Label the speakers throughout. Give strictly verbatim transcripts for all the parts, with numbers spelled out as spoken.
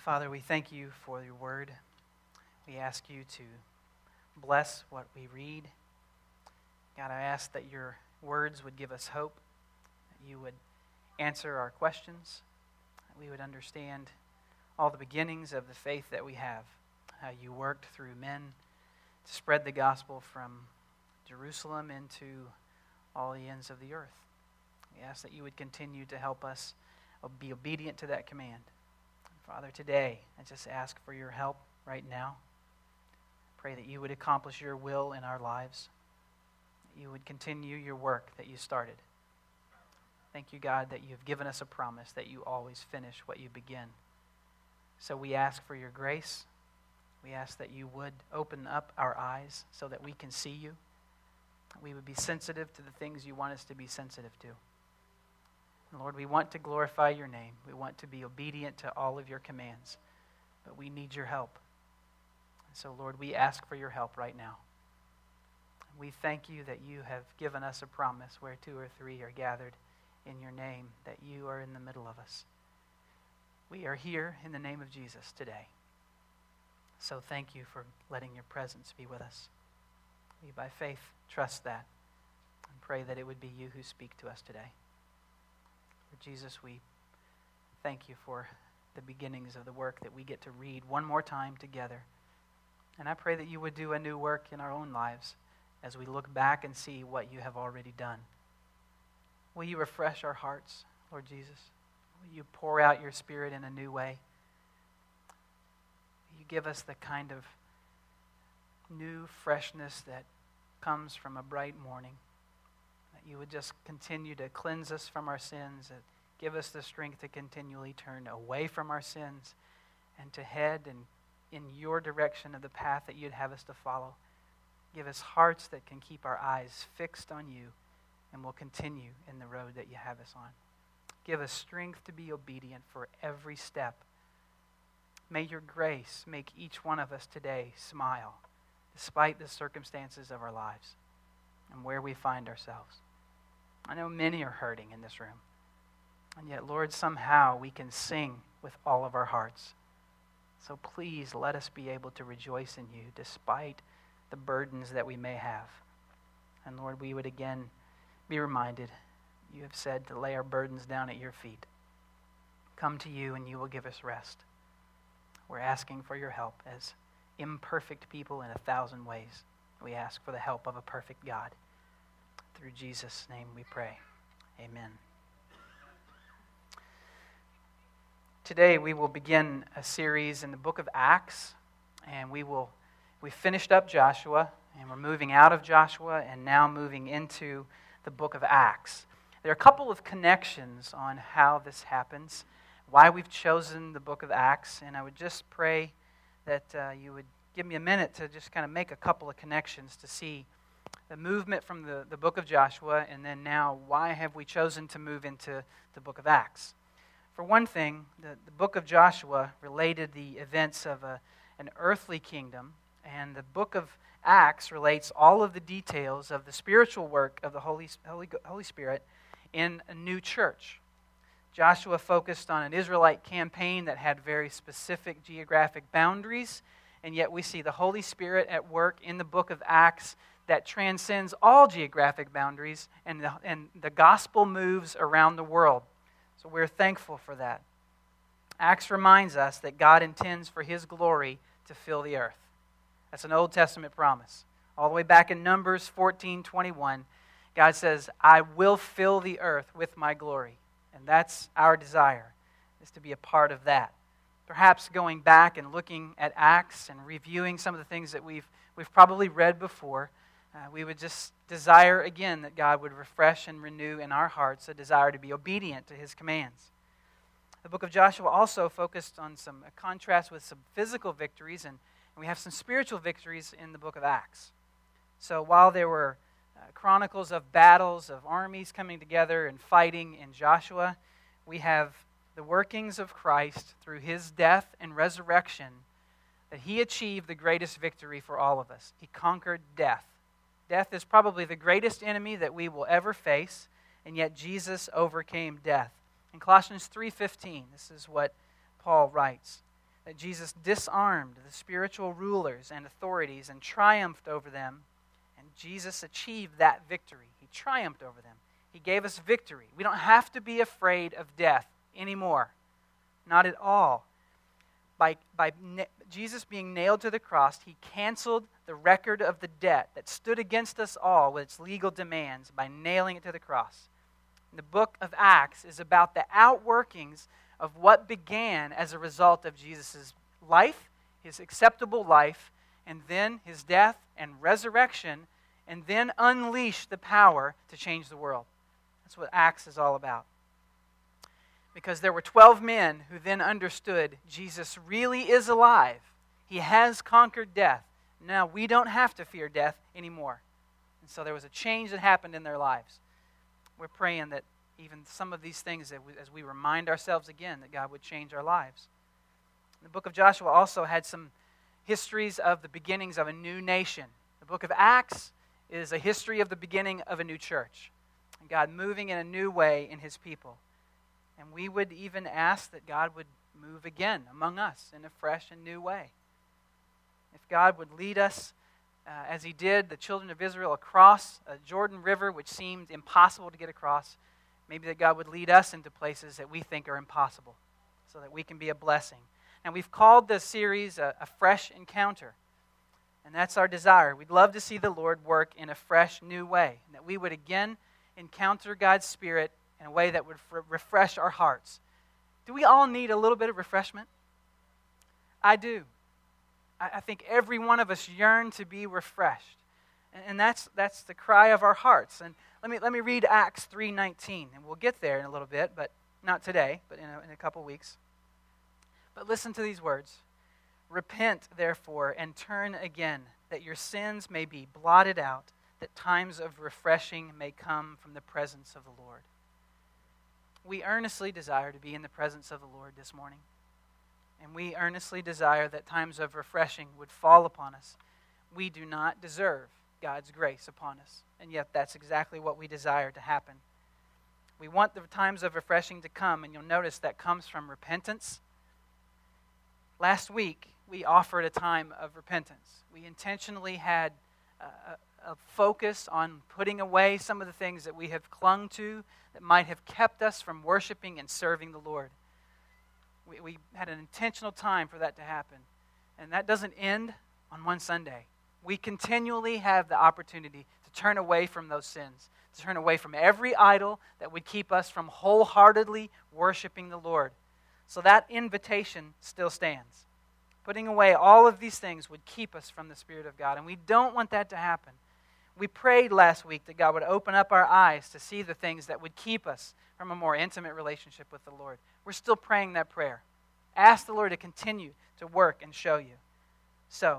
Speaker 1: Father, we thank you for your word. We ask you to bless what we read. God, I ask that your words would give us hope, that you would answer our questions, that we would understand all the beginnings of the faith that we have, how you worked through men to spread the gospel from Jerusalem into all the ends of the earth. We ask that you would continue to help us be obedient to that command. Father, today, I just ask for your help right now. Pray that you would accomplish your will in our lives, that you would continue your work that you started. Thank you, God, that you have given us a promise that you always finish what you begin. So we ask for your grace. We ask that you would open up our eyes so that we can see you. We would be sensitive to the things you want us to be sensitive to. And Lord, we want to glorify your name. We want to be obedient to all of your commands, but we need your help. And so, Lord, we ask for your help right now. We thank you that you have given us a promise where two or three are gathered in your name, that you are in the middle of us. We are here in the name of Jesus today. So thank you for letting your presence be with us. We, by faith, trust that and pray that it would be you who speak to us today. Lord Jesus, we thank you for the beginnings of the work that we get to read one more time together. And I pray that you would do a new work in our own lives as we look back and see what you have already done. Will you refresh our hearts, Lord Jesus? Will you pour out your Spirit in a new way? Will you give us the kind of new freshness that comes from a bright morning? That you would just continue to cleanse us from our sins, and give us the strength to continually turn away from our sins and to head and in your direction of the path that you'd have us to follow. Give us hearts that can keep our eyes fixed on you and will continue in the road that you have us on. Give us strength to be obedient for every step. May your grace make each one of us today smile despite the circumstances of our lives and where we find ourselves. I know many are hurting in this room, and yet, Lord, somehow we can sing with all of our hearts. So please let us be able to rejoice in you despite the burdens that we may have. And Lord, we would again be reminded, you have said to lay our burdens down at your feet. Come to you and you will give us rest. We're asking for your help as imperfect people in a thousand ways. We ask for the help of a perfect God. Through Jesus' name we pray. Amen. Today we will begin a series in the book of Acts, and we will we finished up Joshua, and we're moving out of Joshua and now moving into the book of Acts. There are a couple of connections on how this happens, why we've chosen the book of Acts, and I would just pray that uh, you would give me a minute to just kind of make a couple of connections to see the movement from the, the book of Joshua, and then now why have we chosen to move into the book of Acts. For one thing, the, the book of Joshua related the events of a, an earthly kingdom, and the book of Acts relates all of the details of the spiritual work of the Holy, Holy, Holy Spirit in a new church. Joshua focused on an Israelite campaign that had very specific geographic boundaries, and yet we see the Holy Spirit at work in the book of Acts that transcends all geographic boundaries, and the, and the gospel moves around the world. So we're thankful for that. Acts reminds us that God intends for his glory to fill the earth. That's an Old Testament promise. All the way back in Numbers fourteen twenty-one, God says, I will fill the earth with my glory. And that's our desire, is to be a part of that. Perhaps going back and looking at Acts and reviewing some of the things that we've we've probably read before, uh, we would just desire again that God would refresh and renew in our hearts a desire to be obedient to his commands. The book of Joshua also focused on some a contrast with some physical victories, and, and we have some spiritual victories in the book of Acts. So while there were uh, chronicles of battles, of armies coming together and fighting in Joshua, we have the workings of Christ through his death and resurrection, that he achieved the greatest victory for all of us. He conquered death. Death is probably the greatest enemy that we will ever face, and yet Jesus overcame death. In Colossians three fifteen, this is what Paul writes. that Jesus disarmed the spiritual rulers and authorities and triumphed over them, and Jesus achieved that victory. He triumphed over them. He gave us victory. We don't have to be afraid of death anymore. Not at all. By, by na- Jesus being nailed to the cross, he canceled the record of the debt that stood against us all with its legal demands by nailing it to the cross. The book of Acts is about the outworkings of what began as a result of Jesus' life, his acceptable life, and then his death and resurrection, and then unleashed the power to change the world. That's what Acts is all about. Because there were twelve men who then understood Jesus really is alive. He has conquered death. Now we don't have to fear death anymore. And so there was a change that happened in their lives. We're praying that even some of these things, that we, as we remind ourselves again, that God would change our lives. The book of Joshua also had some histories of the beginnings of a new nation. The book of Acts is a history of the beginning of a new church. And God moving in a new way in his people. And we would even ask that God would move again among us in a fresh and new way. If God would lead us, uh, as he did the children of Israel, across a Jordan River, which seemed impossible to get across, maybe that God would lead us into places that we think are impossible, so that we can be a blessing. And we've called this series a, a fresh encounter. And that's our desire. We'd love to see the Lord work in a fresh, new way. And that we would again encounter God's Spirit in a way that would f- refresh our hearts. Do we all need a little bit of refreshment? I do. I, I think every one of us yearn to be refreshed. And, and that's that's the cry of our hearts. And let me let me read Acts three nineteen, and we'll get there in a little bit, but not today, but in a, in a couple weeks. But listen to these words. Repent, therefore, and turn again, that your sins may be blotted out, that times of refreshing may come from the presence of the Lord. We earnestly desire to be in the presence of the Lord this morning. And we earnestly desire that times of refreshing would fall upon us. We do not deserve God's grace upon us. And yet that's exactly what we desire to happen. We want the times of refreshing to come, and you'll notice that comes from repentance. Last week, we offered a time of repentance. We intentionally had a, a focus on putting away some of the things that we have clung to that might have kept us from worshiping and serving the Lord. We, we had an intentional time for that to happen. And that doesn't end on one Sunday. We continually have the opportunity to turn away from those sins, to turn away from every idol that would keep us from wholeheartedly worshiping the Lord. So that invitation still stands. Putting away all of these things would keep us from the Spirit of God, and we don't want that to happen. We prayed last week that God would open up our eyes to see the things that would keep us from a more intimate relationship with the Lord. We're still praying that prayer. Ask the Lord to continue to work and show you. So,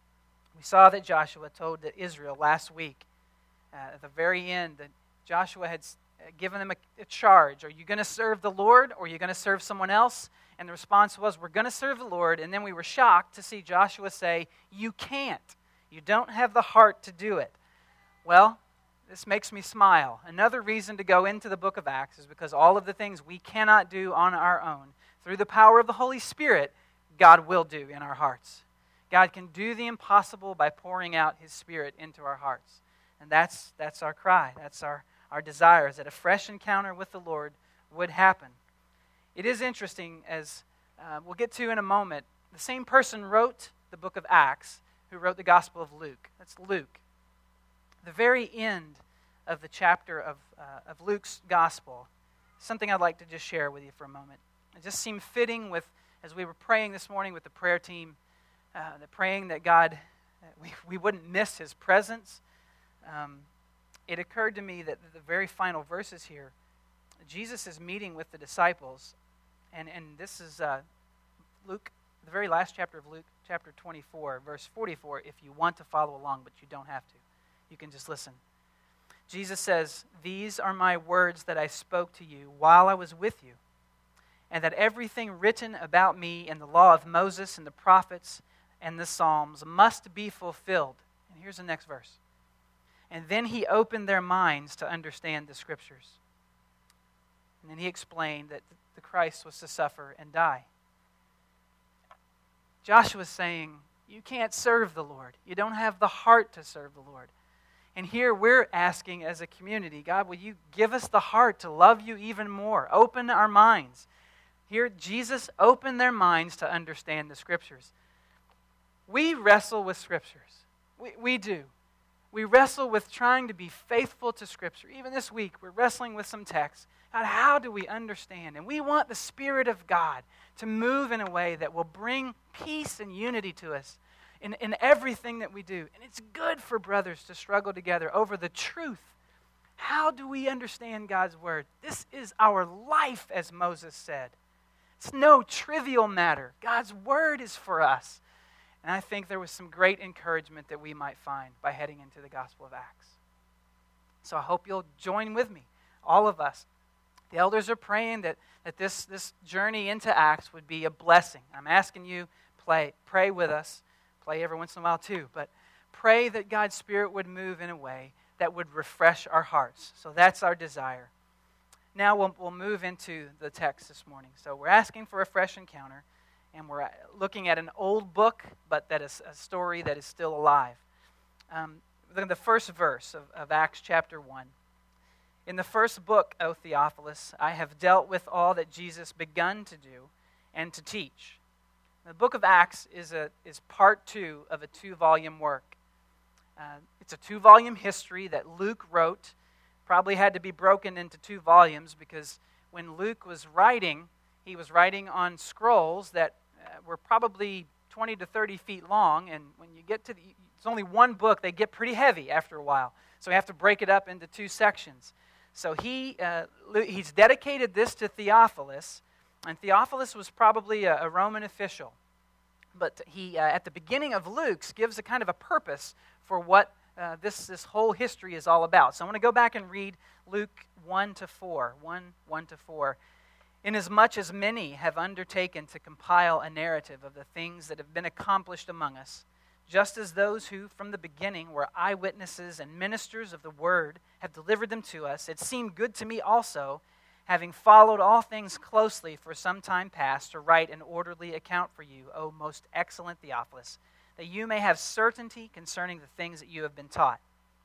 Speaker 1: we saw that Joshua told Israel last week, uh, at the very end, that Joshua had given them a, a charge. Are you going to serve the Lord, or are you going to serve someone else? And the response was, we're going to serve the Lord. And then we were shocked to see Joshua say, you can't. You don't have the heart to do it. Well, this makes me smile. Another reason to go into the book of Acts is because all of the things we cannot do on our own, through the power of the Holy Spirit, God will do in our hearts. God can do the impossible by pouring out His Spirit into our hearts. And that's that's our cry. That's our, our desire, is that a fresh encounter with the Lord would happen. It is interesting, as uh, we'll get to in a moment, the same person wrote the book of Acts who wrote the Gospel of Luke. That's Luke. The very end of the chapter of, uh, of Luke's Gospel, something I'd like to just share with you for a moment. It just seemed fitting with, as we were praying this morning with the prayer team, uh, the praying that God, that we, we wouldn't miss His presence. Um, it occurred to me that the very final verses here, Jesus is meeting with the disciples, and, and this is uh, Luke, the very last chapter of Luke, chapter twenty-four, verse forty-four, if you want to follow along, but you don't have to. You can just listen. Jesus says, "These are my words that I spoke to you while I was with you, and that everything written about me in the law of Moses and the prophets and the Psalms must be fulfilled." And here's the next verse. "And then He opened their minds to understand the Scriptures." And then He explained that the Christ was to suffer and die. Joshua's saying, you can't serve the Lord. You don't have the heart to serve the Lord. And here we're asking as a community, God, will you give us the heart to love you even more? Open our minds. Here, Jesus opened their minds to understand the Scriptures. We wrestle with Scriptures. We, we do. We wrestle with trying to be faithful to Scripture. Even this week, we're wrestling with some texts. God, how do we understand? And we want the Spirit of God to move in a way that will bring peace and unity to us in, in everything that we do. And it's good for brothers to struggle together over the truth. How do we understand God's Word? This is our life, as Moses said. It's no trivial matter. God's Word is for us. And I think there was some great encouragement that we might find by heading into the Gospel of Acts. So I hope you'll join with me, all of us. The elders are praying that, that this, this journey into Acts would be a blessing. I'm asking you, play, pray with us. Play every once in a while too. But pray that God's Spirit would move in a way that would refresh our hearts. So that's our desire. Now we'll, we'll move into the text this morning. So we're asking for a fresh encounter. And we're looking at an old book, but that is a story that is still alive. Um, the first verse of, of Acts chapter one. In the first book, O Theophilus, I have dealt with all that Jesus begun to do and to teach. The book of Acts is a is part two of a two-volume work. Uh, it's a two-volume history that Luke wrote. Probably had to be broken into two volumes because when Luke was writing, he was writing on scrolls that uh, were probably twenty to thirty feet long, and when you get to the, it's only one book, they get pretty heavy after a while. So we have to break it up into two sections. So he uh, he's dedicated this to Theophilus, and Theophilus was probably a, a Roman official. But he, uh, at the beginning of Luke's, gives a kind of a purpose for what uh, this, this whole history is all about. So I want to go back and read Luke one to four, one, one to four. Inasmuch as many have undertaken to compile a narrative of the things that have been accomplished among us, just as those who from the beginning were eyewitnesses and ministers of the word have delivered them to us, it seemed good to me also, having followed all things closely for some time past, to write an orderly account for you, O most excellent Theophilus, that you may have certainty concerning the things that you have been taught.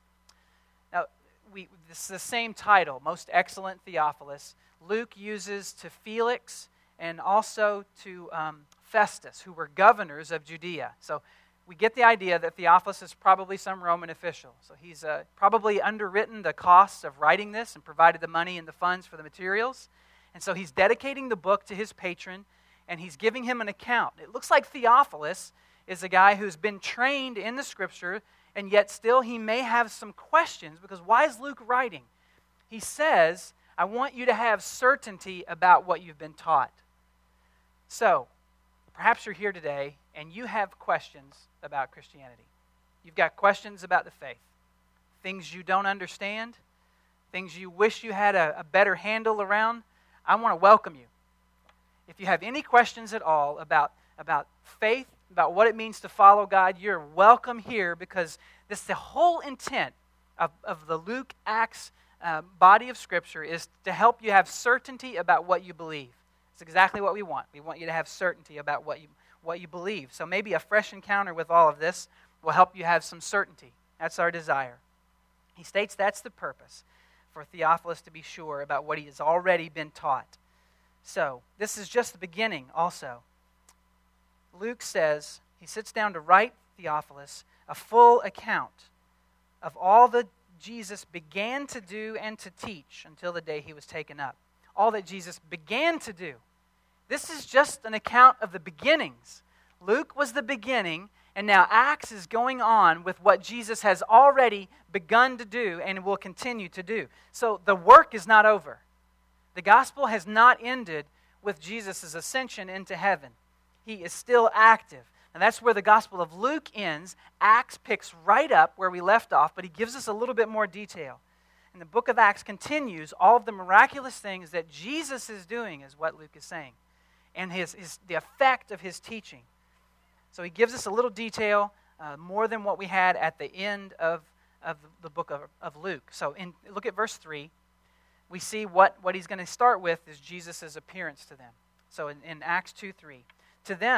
Speaker 1: Now, we this is the same title, Most Excellent Theophilus. Luke uses to Felix and also to um, Festus, who were governors of Judea. So we get the idea that Theophilus is probably some Roman official. So he's uh, probably underwritten the costs of writing this and provided the money and the funds for the materials. And so he's dedicating the book to his patron, and he's giving him an account. It looks like Theophilus is a guy who's been trained in the Scripture, and yet still he may have some questions, because why is Luke writing? He says, I want you to have certainty about what you've been taught. So, perhaps you're here today and you have questions about Christianity. You've got questions about the faith. Things you don't understand. Things you wish you had a, a better handle around. I want to welcome you. If you have any questions at all about, about faith, about what it means to follow God, you're welcome here, because this the whole intent of, of the Luke Acts uh, body of Scripture is to help you have certainty about what you believe. It's exactly what we want. We want you to have certainty about what you what you believe. So maybe a fresh encounter with all of this will help you have some certainty. That's our desire. He states that's the purpose, for Theophilus to be sure about what he has already been taught. So this is just the beginning also. Luke says, he sits down to write Theophilus a full account of all that Jesus began to do and to teach until the day he was taken up. All that Jesus began to do. This is just an account of the beginnings. Luke was the beginning, and now Acts is going on with what Jesus has already begun to do and will continue to do. So the work is not over. The gospel has not ended with Jesus' ascension into heaven. He is still active. And that's where the Gospel of Luke ends. Acts picks right up where we left off, but he gives us a little bit more detail. And the book of Acts continues all of the miraculous things that Jesus is doing, is what Luke is saying, and his, his the effect of his teaching. So he gives us a little detail, uh, more than what we had at the end of, of the book of, of Luke. So in, look at verse three. We see what, what he's going to start with is Jesus' appearance to them. So in, in Acts two three. To them,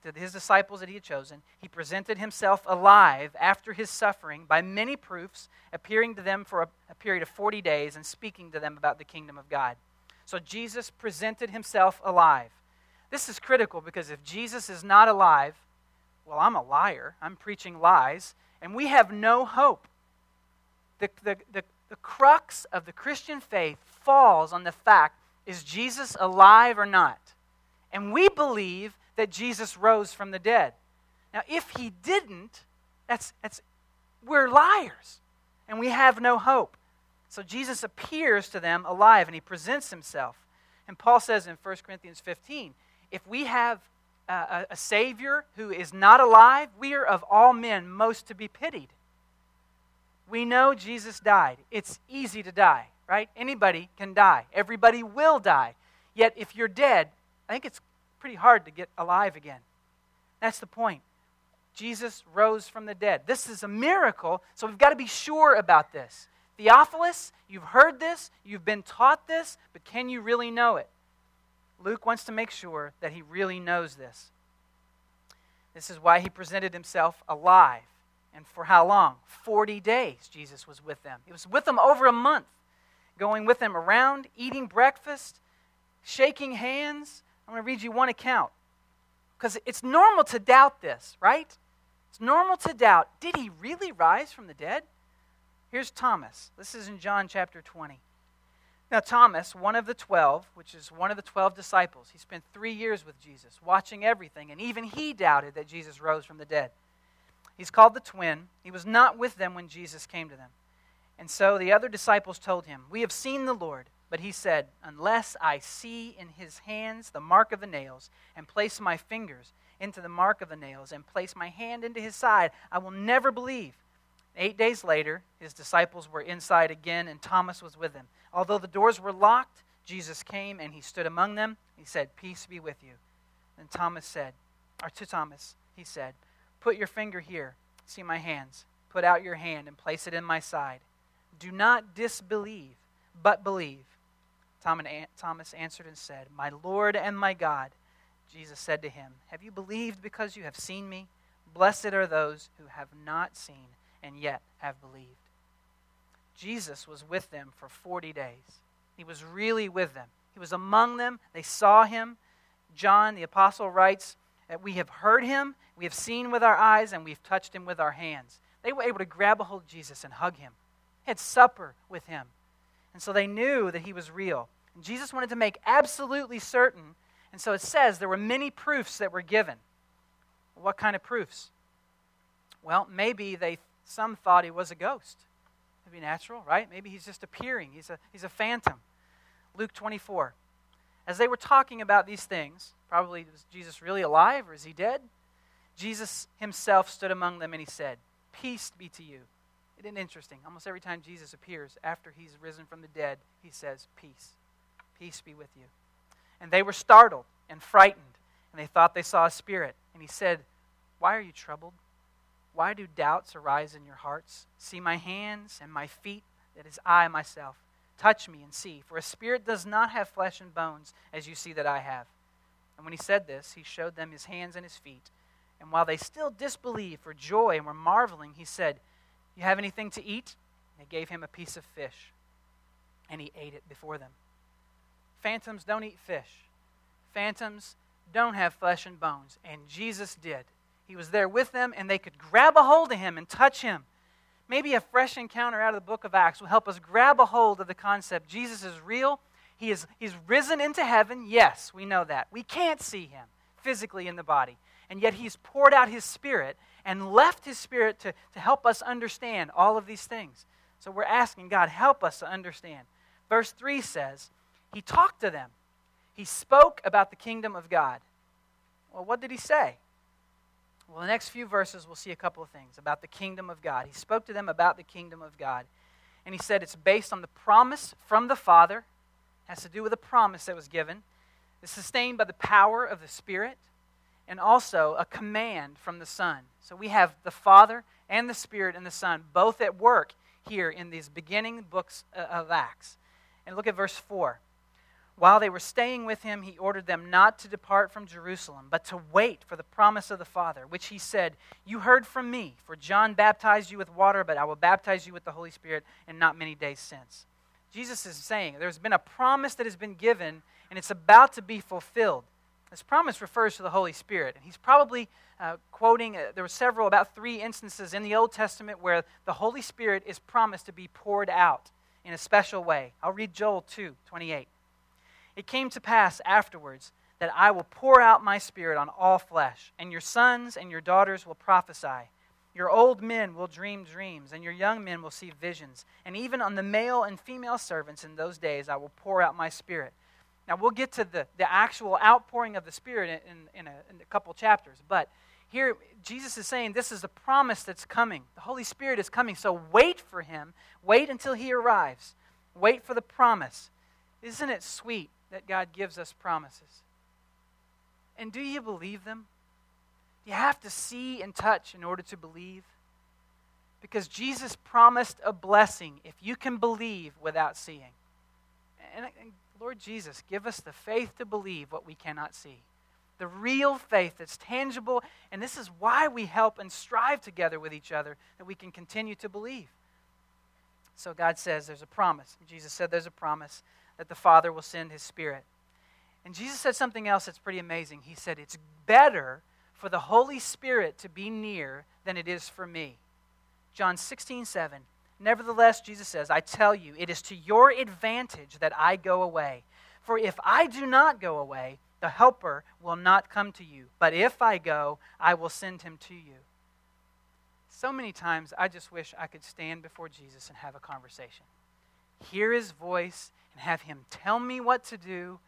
Speaker 1: to his disciples that he had chosen, he presented himself alive after his suffering by many proofs, appearing to them for a, a period of forty days and speaking to them about the kingdom of God. So Jesus presented himself alive. This is critical because if Jesus is not alive, well, I'm a liar. I'm preaching lies, and we have no hope. The, the, the, the crux of the Christian faith falls on the fact, is Jesus alive or not? And we believe that Jesus rose from the dead. Now, if he didn't, that's, that's we're liars, and we have no hope. So Jesus appears to them alive, and he presents himself. And Paul says in First Corinthians fifteen, if we have a, a Savior who is not alive, we are of all men most to be pitied. We know Jesus died. It's easy to die, right? Anybody can die. Everybody will die. Yet if you're dead, I think it's pretty hard to get alive again. That's the point. Jesus rose from the dead. This is a miracle, so we've got to be sure about this. Theophilus, you've heard this, you've been taught this, but can you really know it? Luke wants to make sure that he really knows this. This is why he presented himself alive. And for how long? Forty days Jesus was with them. He was with them over a month, going with them around, eating breakfast, shaking hands. I'm going to read you one account, because it's normal to doubt this, right? It's normal to doubt, did he really rise from the dead? Here's Thomas. This is in John chapter twenty. Now Thomas, one of the twelve, which is one of the twelve disciples, he spent three years with Jesus, watching everything, and even he doubted that Jesus rose from the dead. He's called the twin. He was not with them when Jesus came to them. And so the other disciples told him, we have seen the Lord. But he said, unless I see in his hands the mark of the nails, and place my fingers into the mark of the nails, and place my hand into his side, I will never believe. Eight days later, his disciples were inside again, and Thomas was with them. Although the doors were locked, Jesus came and he stood among them. He said, peace be with you. And Thomas said, or to Thomas, he said, put your finger here, see my hands. Put out your hand and place it in my side. Do not disbelieve, but believe. Thomas answered and said, my Lord and my God. Jesus said to him, have you believed because you have seen me? Blessed are those who have not seen and yet have believed. Jesus was with them for forty days. He was really with them. He was among them. They saw him. John, the apostle, writes that we have heard him, we have seen with our eyes, and we've touched him with our hands. They were able to grab a hold of Jesus and hug him. They had supper with him. And so they knew that he was real. And Jesus wanted to make absolutely certain, and so it says there were many proofs that were given. What kind of proofs? Well, maybe they some thought he was a ghost. That'd be natural, right? Maybe he's just appearing. He's a, he's a phantom. Luke twenty-four. As they were talking about these things, probably was Jesus really alive or is he dead? Jesus himself stood among them and he said, peace be to you. Isn't it interesting? Almost every time Jesus appears after he's risen from the dead, he says, peace. Peace be with you. And they were startled and frightened, and they thought they saw a spirit. And he said, why are you troubled? Why do doubts arise in your hearts? See my hands and my feet, that is I myself. Touch me and see, for a spirit does not have flesh and bones, as you see that I have. And when he said this, he showed them his hands and his feet. And while they still disbelieved for joy and were marveling, he said, you have anything to eat? And they gave him a piece of fish, and he ate it before them. Phantoms don't eat fish. Phantoms don't have flesh and bones, and Jesus did. He was there with them, and they could grab a hold of him and touch him. Maybe a fresh encounter out of the book of Acts will help us grab a hold of the concept. Jesus is real. He is he's risen into heaven. Yes, we know that. We can't see him physically in the body. And yet he's poured out his Spirit and left his Spirit to, to help us understand all of these things. So we're asking God, help us to understand. Verse three says, he talked to them. He spoke about the kingdom of God. Well, what did he say? Well, the next few verses we'll see a couple of things about the kingdom of God. He spoke to them about the kingdom of God. And he said it's based on the promise from the Father. It has to do with a promise that was given. It's sustained by the power of the Spirit. And also a command from the Son. So we have the Father and the Spirit and the Son both at work here in these beginning books of Acts. And look at verse four. While they were staying with him, he ordered them not to depart from Jerusalem, but to wait for the promise of the Father, which he said, "You heard from me, for John baptized you with water, but I will baptize you with the Holy Spirit in not many days since." Jesus is saying there's been a promise that has been given, and it's about to be fulfilled. This promise refers to the Holy Spirit, and he's probably uh, quoting, uh, there were several, about three instances in the Old Testament where the Holy Spirit is promised to be poured out in a special way. I'll read Joel two twenty-eight. "It came to pass afterwards that I will pour out my Spirit on all flesh, and your sons and your daughters will prophesy. Your old men will dream dreams, and your young men will see visions. And even on the male and female servants in those days I will pour out my Spirit." Now we'll get to the, the actual outpouring of the Spirit in, in, a, in a couple chapters, but here Jesus is saying this is a promise that's coming. The Holy Spirit is coming, so wait for him. Wait until he arrives. Wait for the promise. Isn't it sweet that God gives us promises? And do you believe them? Do you have to see and touch in order to believe? Because Jesus promised a blessing if you can believe without seeing. And, and Lord Jesus, give us the faith to believe what we cannot see. The real faith that's tangible, and this is why we help and strive together with each other, that we can continue to believe. So God says there's a promise. Jesus said there's a promise that the Father will send his Spirit. And Jesus said something else that's pretty amazing. He said, it's better for the Holy Spirit to be near than it is for me. John sixteen seven. "Nevertheless," Jesus says, "I tell you, it is to your advantage that I go away. For if I do not go away, the Helper will not come to you. But if I go, I will send him to you." So many times, I just wish I could stand before Jesus and have a conversation. Hear his voice and have him tell me what to do.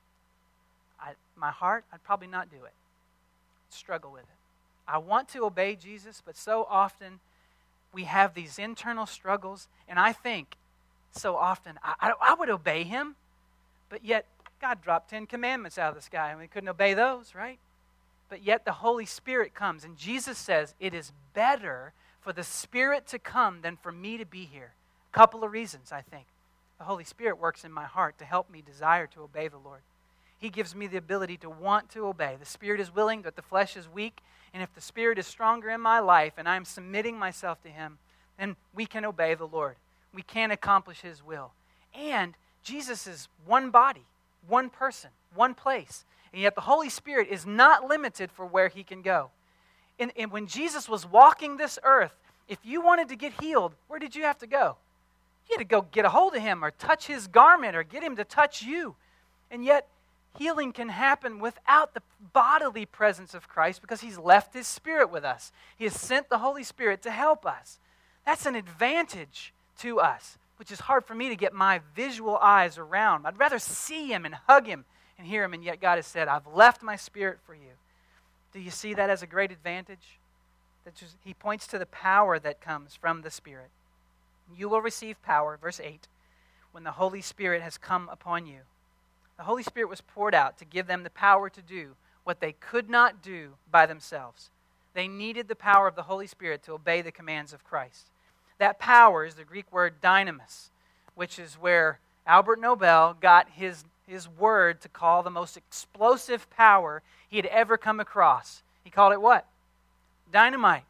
Speaker 1: I, my heart, I'd probably not do it. I'd struggle with it. I want to obey Jesus, but so often we have these internal struggles, and I think so often I, I, I would obey him, but yet God dropped Ten Commandments out of the sky, and we couldn't obey those, right? But yet the Holy Spirit comes, and Jesus says it is better for the Spirit to come than for me to be here. A couple of reasons, I think. The Holy Spirit works in my heart to help me desire to obey the Lord. He gives me the ability to want to obey. The Spirit is willing, but the flesh is weak. And if the Spirit is stronger in my life and I'm submitting myself to him, then we can obey the Lord. We can accomplish his will. And Jesus is one body, one person, one place. And yet the Holy Spirit is not limited for where he can go. And, and when Jesus was walking this earth, if you wanted to get healed, where did you have to go? You had to go get a hold of him or touch his garment or get him to touch you. And yet healing can happen without the bodily presence of Christ because he's left his Spirit with us. He has sent the Holy Spirit to help us. That's an advantage to us, which is hard for me to get my visual eyes around. I'd rather see him and hug him and hear him, and yet God has said, I've left my Spirit for you. Do you see that as a great advantage? That just, he points to the power that comes from the Spirit. You will receive power, verse eight, when the Holy Spirit has come upon you. The Holy Spirit was poured out to give them the power to do what they could not do by themselves. They needed the power of the Holy Spirit to obey the commands of Christ. That power is the Greek word dynamis, which is where Albert Nobel got his, his word to call the most explosive power he had ever come across. He called it what? Dynamite.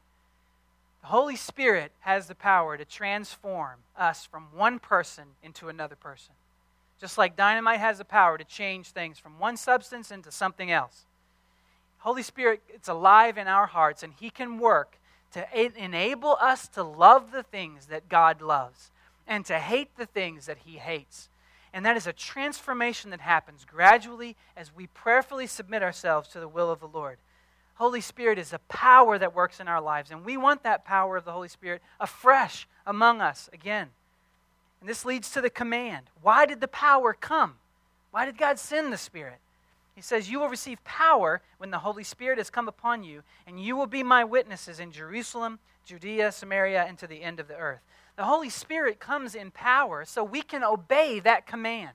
Speaker 1: The Holy Spirit has the power to transform us from one person into another person. Just like dynamite has the power to change things from one substance into something else. Holy Spirit, it's alive in our hearts, and he can work to enable us to love the things that God loves and to hate the things that he hates. And that is a transformation that happens gradually as we prayerfully submit ourselves to the will of the Lord. Holy Spirit is a power that works in our lives, and we want that power of the Holy Spirit afresh among us again. And this leads to the command. Why did the power come? Why did God send the Spirit? He says, you will receive power when the Holy Spirit has come upon you, and you will be my witnesses in Jerusalem, Judea, Samaria, and to the end of the earth. The Holy Spirit comes in power so we can obey that command.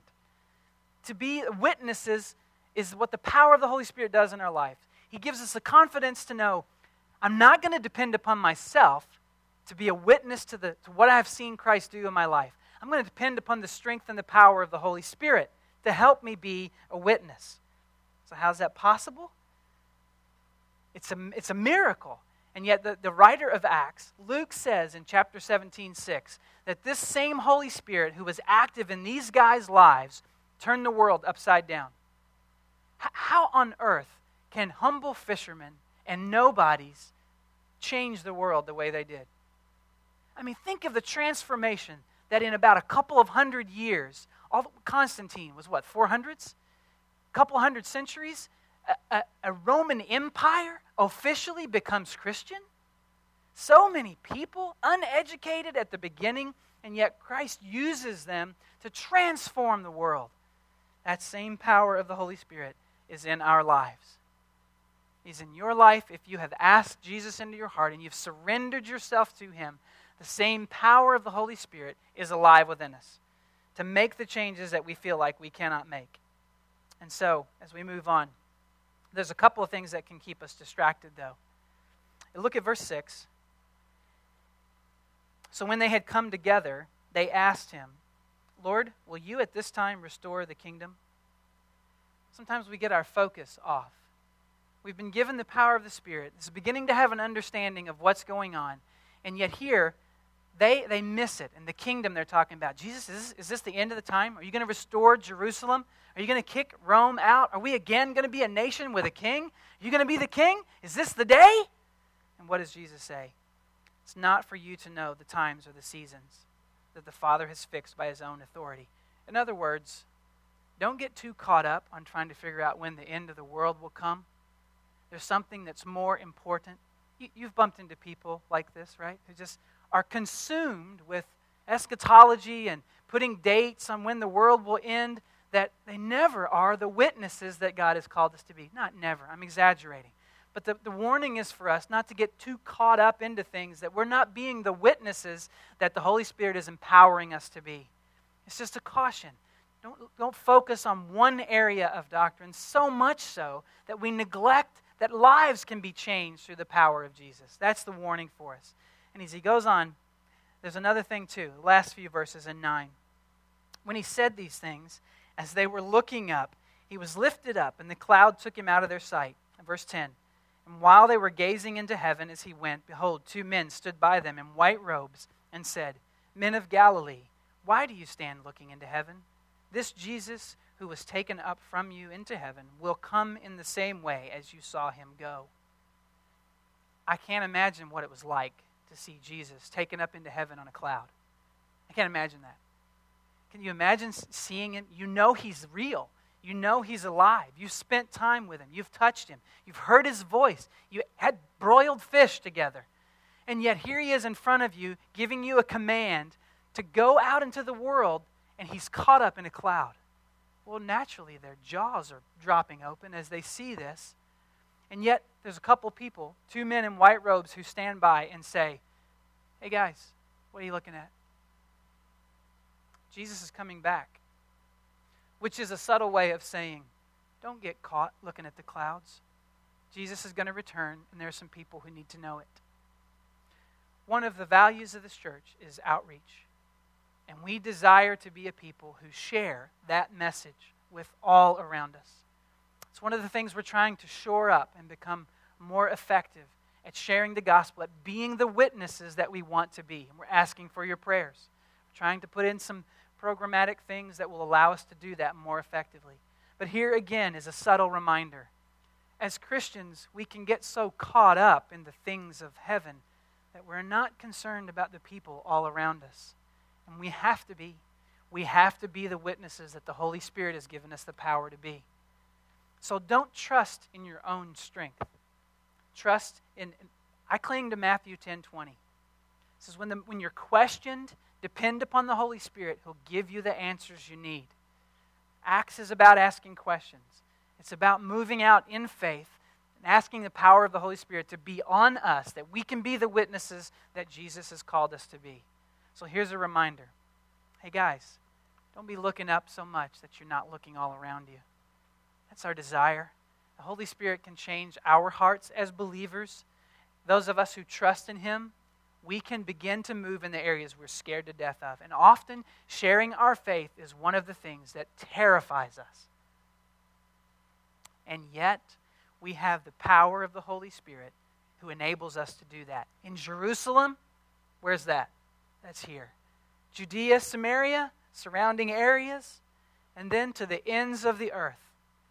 Speaker 1: To be witnesses is what the power of the Holy Spirit does in our life. He gives us the confidence to know, I'm not going to depend upon myself to be a witness to, the, to what I have seen Christ do in my life. I'm going to depend upon the strength and the power of the Holy Spirit to help me be a witness. So how's that possible? It's a, it's a miracle. And yet the, the writer of Acts, Luke, says in chapter seventeen, six, that this same Holy Spirit who was active in these guys' lives turned the world upside down. H- how on earth can humble fishermen and nobodies change the world the way they did? I mean, think of the transformation that in about a couple of hundred years, all, Constantine was what, four hundreds? A couple hundred centuries? A, a, a Roman Empire officially becomes Christian? So many people, uneducated at the beginning, and yet Christ uses them to transform the world. That same power of the Holy Spirit is in our lives. He's in your life if you have asked Jesus into your heart and you've surrendered yourself to Him. The same power of the Holy Spirit is alive within us to make the changes that we feel like we cannot make. And so, as we move on, there's a couple of things that can keep us distracted, though. Look at verse six. So when they had come together, they asked Him, Lord, will you at this time restore the kingdom? Sometimes we get our focus off. We've been given the power of the Spirit. It's beginning to have an understanding of what's going on. And yet here, they, they miss it. And the kingdom they're talking about. Jesus, is this, is this the end of the time? Are you going to restore Jerusalem? Are you going to kick Rome out? Are we again going to be a nation with a king? Are you going to be the king? Is this the day? And what does Jesus say? It's not for you to know the times or the seasons that the Father has fixed by His own authority. In other words, don't get too caught up on trying to figure out when the end of the world will come. There's something that's more important. You, you've bumped into people like this, right? Who just are consumed with eschatology and putting dates on when the world will end, that they never are the witnesses that God has called us to be. Not never, I'm exaggerating. But the, the warning is for us not to get too caught up into things that we're not being the witnesses that the Holy Spirit is empowering us to be. It's just a caution. Don't, don't focus on one area of doctrine so much so that we neglect that lives can be changed through the power of Jesus. That's the warning for us. And as he goes on, there's another thing too, the last few verses in nine. When he said these things, as they were looking up, he was lifted up, and the cloud took him out of their sight. In verse ten, and while they were gazing into heaven as he went, behold, two men stood by them in white robes and said, Men of Galilee, why do you stand looking into heaven? This Jesus who was taken up from you into heaven will come in the same way as you saw him go. I can't imagine what it was like to see Jesus taken up into heaven on a cloud. I can't imagine that. Can you imagine seeing him? You know he's real. You know he's alive. You've spent time with him. You've touched him. You've heard his voice. You had broiled fish together. And yet here he is in front of you, giving you a command to go out into the world, and he's caught up in a cloud. Well, naturally, their jaws are dropping open as they see this. And yet, there's a couple people, two men in white robes, who stand by and say, Hey guys, what are you looking at? Jesus is coming back. Which is a subtle way of saying, don't get caught looking at the clouds. Jesus is going to return, and there are some people who need to know it. One of the values of this church is outreach. And we desire to be a people who share that message with all around us. It's one of the things we're trying to shore up and become more effective at sharing the gospel, at being the witnesses that we want to be. And we're asking for your prayers. We're trying to put in some programmatic things that will allow us to do that more effectively. But here again is a subtle reminder. As Christians, we can get so caught up in the things of heaven that we're not concerned about the people all around us. And we have to be. We have to be the witnesses that the Holy Spirit has given us the power to be. So don't trust in your own strength. Trust in, I cling to Matthew ten twenty. It says when, the, when you're questioned, depend upon the Holy Spirit. He'll give you the answers you need. Acts is about asking questions. It's about moving out in faith and asking the power of the Holy Spirit to be on us, that we can be the witnesses that Jesus has called us to be. So here's a reminder. Hey guys, don't be looking up so much that you're not looking all around you. That's our desire. The Holy Spirit can change our hearts as believers. Those of us who trust in Him, we can begin to move in the areas we're scared to death of. And often, sharing our faith is one of the things that terrifies us. And yet, we have the power of the Holy Spirit who enables us to do that. In Jerusalem, where's that? That's here. Judea, Samaria, surrounding areas, and then to the ends of the earth.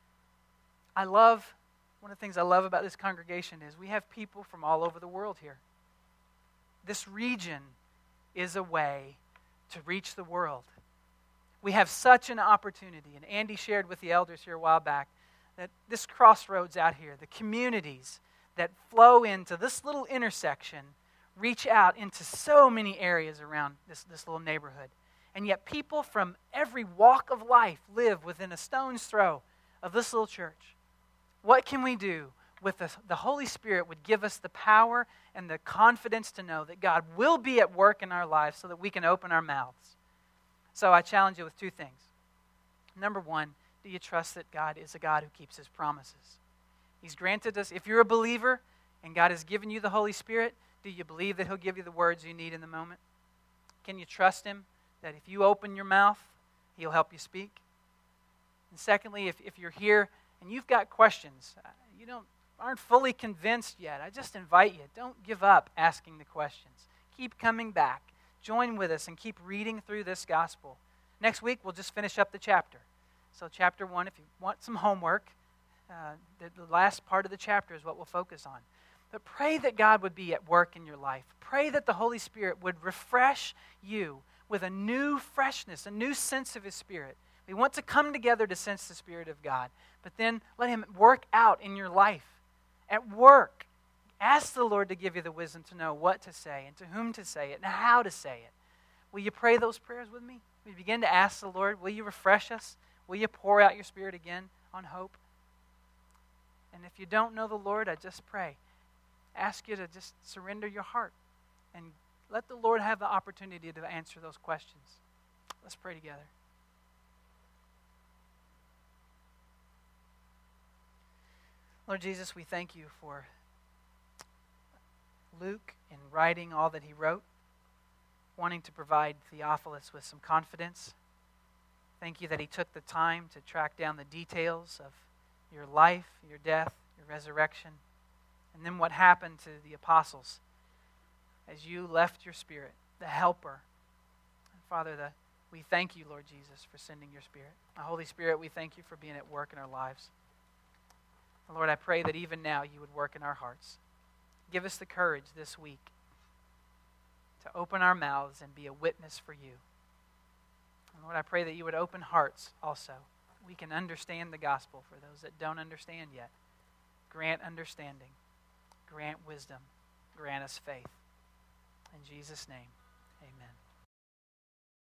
Speaker 1: I love, one of the things I love about this congregation is we have people from all over the world here. This region is a way to reach the world. We have such an opportunity, and Andy shared with the elders here a while back, that this crossroads out here, the communities that flow into this little intersection, reach out into so many areas around this, this little neighborhood. And yet people from every walk of life live within a stone's throw of this little church. What can we do with the, the Holy Spirit would give us the power and the confidence to know that God will be at work in our lives so that we can open our mouths? So I challenge you with two things. Number one, do you trust that God is a God who keeps His promises? He's granted us, if you're a believer and God has given you the Holy Spirit, do you believe that He'll give you the words you need in the moment? Can you trust Him that if you open your mouth, He'll help you speak? And secondly, if, if you're here and you've got questions, you don't aren't fully convinced yet, I just invite you, don't give up asking the questions. Keep coming back. Join with us and keep reading through this gospel. Next week, we'll just finish up the chapter. So chapter one, if you want some homework, uh, the, the last part of the chapter is what we'll focus on. But pray that God would be at work in your life. Pray that the Holy Spirit would refresh you with a new freshness, a new sense of His Spirit. We want to come together to sense the Spirit of God, but then let Him work out in your life. At work, ask the Lord to give you the wisdom to know what to say and to whom to say it and how to say it. Will you pray those prayers with me? We begin to ask the Lord, will you refresh us? Will you pour out your Spirit again on hope? And if you don't know the Lord, I just pray. Ask you to just surrender your heart and let the Lord have the opportunity to answer those questions. Let's pray together. Lord Jesus, we thank you for Luke in writing all that he wrote, wanting to provide Theophilus with some confidence. Thank you that he took the time to track down the details of your life, your death, your resurrection, and then what happened to the apostles as you left your Spirit, the Helper. And Father, the, we thank you, Lord Jesus, for sending your Spirit. The Holy Spirit, we thank you for being at work in our lives. And Lord, I pray that even now you would work in our hearts. Give us the courage this week to open our mouths and be a witness for you. And Lord, I pray that you would open hearts also. We can understand the gospel for those that don't understand yet. Grant understanding. Grant wisdom. Grant us faith. In Jesus' name, amen.